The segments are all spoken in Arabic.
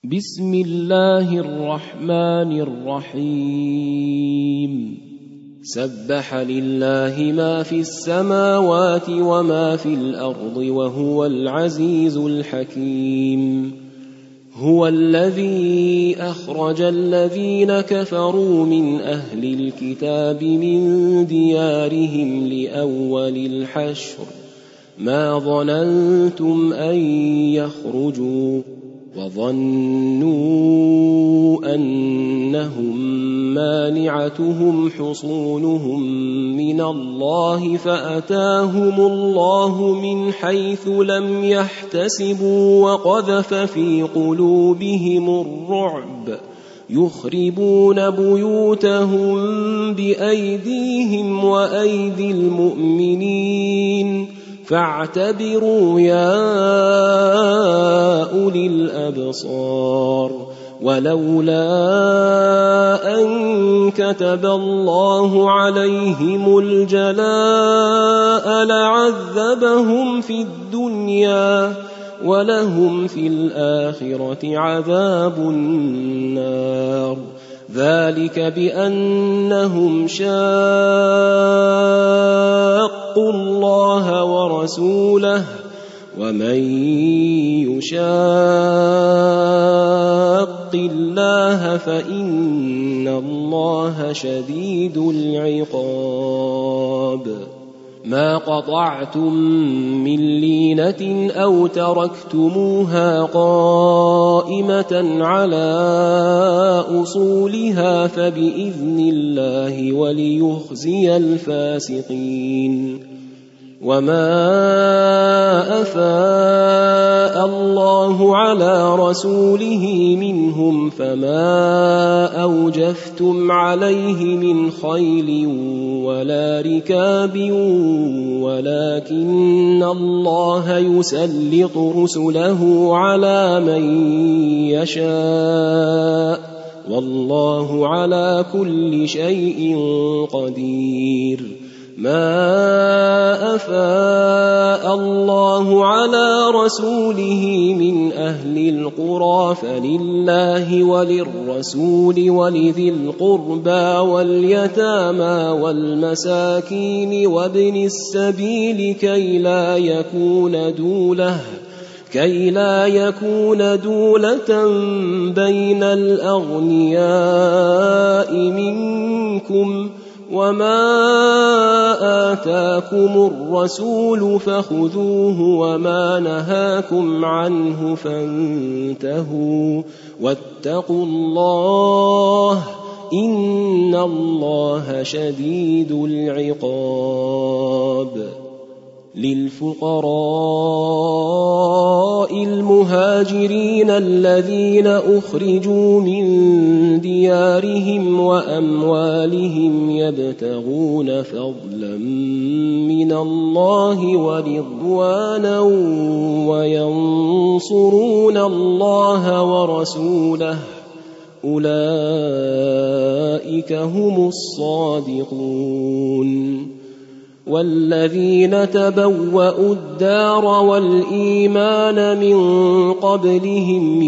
بسم الله الرحمن الرحيم سبح لله ما في السماوات وما في الأرض وهو العزيز الحكيم هو الذي أخرج الذين كفروا من أهل الكتاب من ديارهم لأول الحشر ما ظننتم أن يخرجوا وظنوا أنهم مانعتهم حصونهم من الله فأتاهم الله من حيث لم يحتسبوا وقذف في قلوبهم الرعب يخربون بيوتهم بأيديهم وأيدي المؤمنين فاعتبروا يا أولي الأبصار ولولا أن كتب الله عليهم الجلاء لعذبهم في الدنيا ولهم في الآخرة عذاب النار ذلك بأنهم شاقوا الله ورسوله ومن يشاق الله فإن الله شديد العقاب ما قطعتم من لينة أو تركتموها قائمة على أصولها فبإذن الله وليخزي الفاسقين وما أفاء الله على رسوله منهم فما أوجفتم عليه من خيل ولا ركاب ولكن الله يسلط رسله على من يشاء والله على كل شيء قدير ما أفاء الله على رسوله من أهل القرى فلله وللرسول ولذي القربى واليتامى والمساكين وابن السبيل كي لا يكون دولة بين الأغنياء منكم وما آتاكم الرسول فخذوه وما نهاكم عنه فانتهوا واتقوا الله إن الله شديد العقاب للفقراء المهاجرين الذين أخرجوا من ديارهم وأموالهم يبتغون فضلا من الله ورضوانا وينصرون الله ورسوله أولئك هم الصادقون والذين تبوأوا الدار والإيمان من قبلهم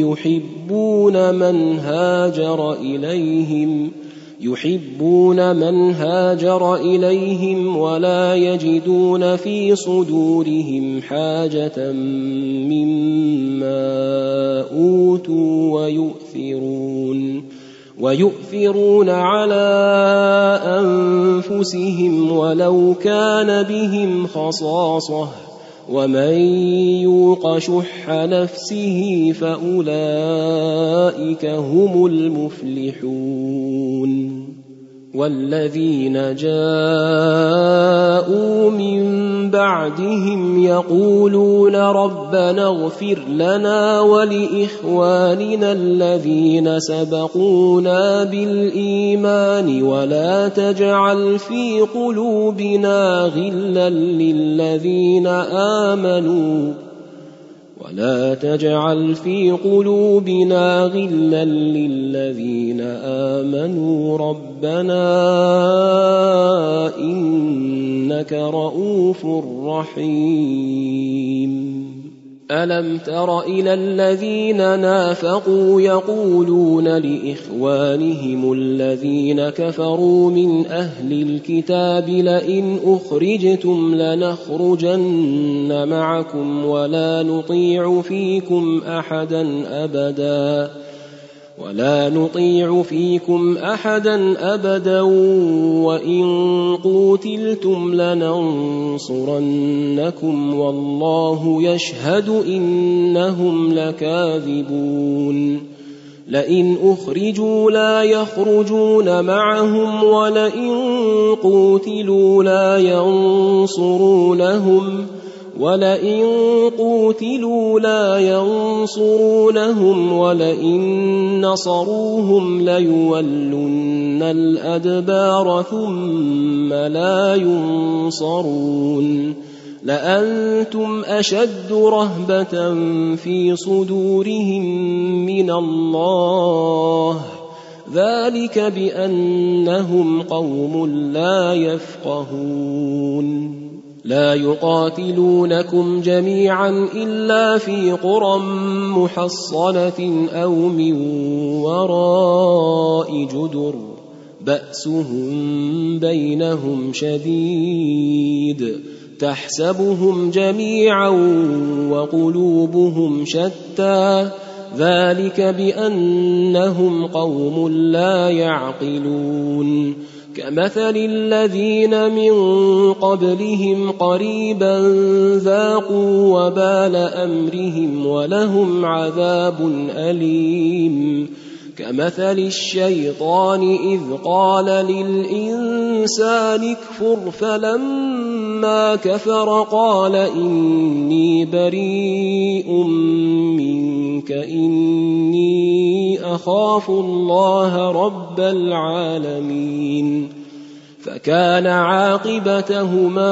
يحبون من هاجر إليهم ولا يجدون في صدورهم حاجة مما أوتوا ويؤثرون على أنفسهم ولو كان بهم خصاصة ومن يوق شح نفسه فأولئك هم المفلحون والذين جاءوا من بعدهم يقولون ربنا اغفر لنا ولإخواننا الذين سبقونا بالإيمان ولا تجعل في قلوبنا غلا للذين آمنوا ربنا إنك رؤوف رحيم ألم تر إلى الذين نافقوا يقولون لإخوانهم الذين كفروا من أهل الكتاب لئن أخرجتم لنخرجن معكم ولا نطيع فيكم أحدا أبدا وإن قوتلتم لننصرنكم والله يشهد إنهم لكاذبون لئن أخرجوا لا يخرجون معهم ولئن قوتلوا لا ينصرونهم ولئن نصروهم ليولن الأدبار ثم لا ينصرون لأنتم أشد رهبة في صدورهم من الله ذلك بأنهم قوم لا يفقهون لا يقاتلونكم جميعا إلا في قرى محصنة أو من وراء جدر بأسهم بينهم شديد تحسبهم جميعا وقلوبهم شتى ذلك بأنهم قوم لا يعقلون كمثل الذين من قبلهم قريبا ذاقوا وبال أمرهم ولهم عذاب أليم كمثل الشيطان إذ قال للإنسان اكفر فلما كفر قال إني بريء منك إني أخاف الله رب العالمين فكان عاقبتهما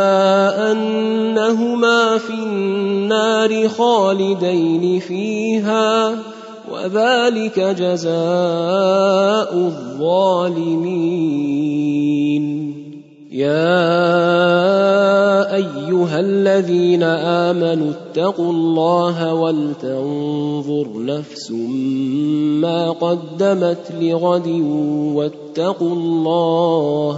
أنهما في النار خالدين فيها وذلك جزاء الظالمين يا أيها الذين آمنوا اتقوا الله ولتنظر نفس ما قدمت لغد واتقوا الله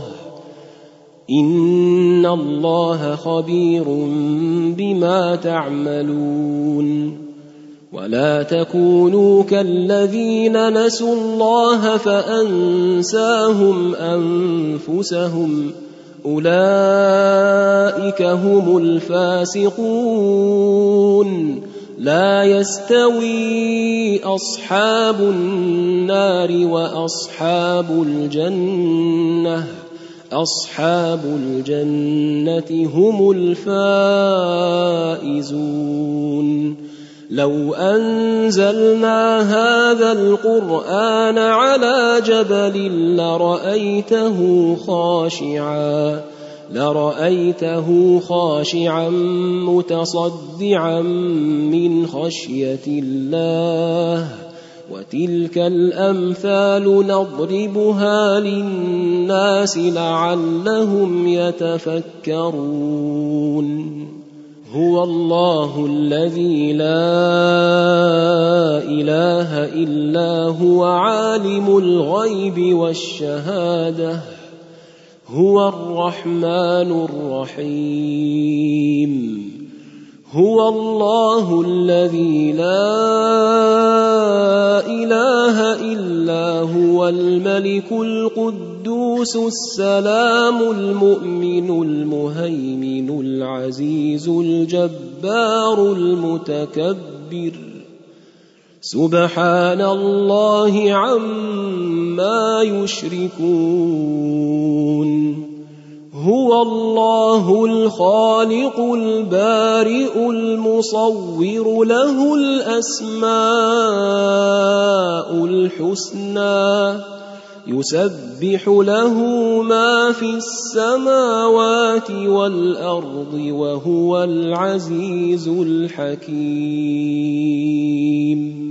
إن الله خبير بما تعملون ولا تكونوا كالذين نسوا الله فأنساهم أنفسهم أولئك هم الفاسقون لا يستوي أصحاب النار وأصحاب الجنة هم الفائزون لو أنزلنا هذا القرآن على جبل لرأيته خاشعا متصدعا من خشية الله وتلك الأمثال نضربها للناس لعلهم يتفكرون هو الله الذي لا إله إلا هو عالم الغيب والشهادة هو الرحمن الرحيم هو الله الذي لا إله إلا هو الملك القدوس السلام المؤمن المهيمن العزيز الجبار المتكبر سبحان الله عما يشركون هو الله الخالق البارئ المصور له الأسماء الحسنى يسبح له ما في السماوات والأرض وهو العزيز الحكيم